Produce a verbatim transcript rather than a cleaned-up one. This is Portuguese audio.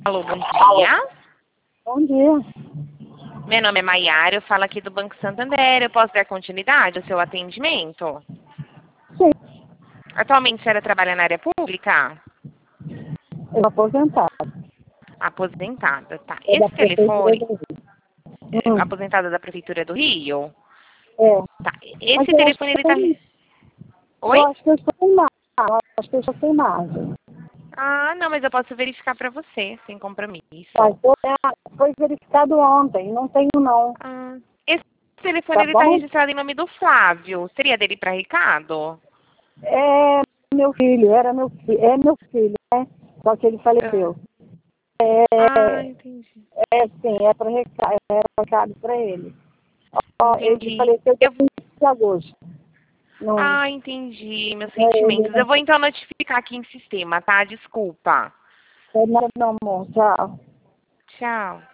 Alô, bom dia. Bom dia. Meu nome é Maiara, eu falo aqui do Banco Santander. Eu posso dar continuidade ao seu atendimento? Sim, Atualmente a senhora trabalha na área pública? eu sou aposentada. Aposentada, tá. É da Esse Prefeitura telefone, do Rio. é, Hum, aposentada da Prefeitura do Rio? é. Tá. Mas Esse eu acho que telefone, eu ele tá... tenho, Oi? eu acho que eu estou sem imagem. Eu acho que eu estou sem imagem. Ah, não, mas eu posso verificar pra você, sem Mas compromisso. eu- é, foi verificado ontem, não tenho não. Ah, esse telefone, Tá ele tá bom? registrado em nome do Flávio. Seria dele pra Ricardo? É meu filho, era meu filho, é meu filho, né? Só que ele Ah, faleceu. É, ah, entendi. é sim, é para recado, é recado para ele. Ó, ele Entendi. faleceu dia Eu vinte de agosto. Não, Ah, entendi. Meus não é ele, sentimentos. Eu não. vou então notificar aqui em sistema, tá? Desculpa. É nada não, amor. Tchau. Tchau.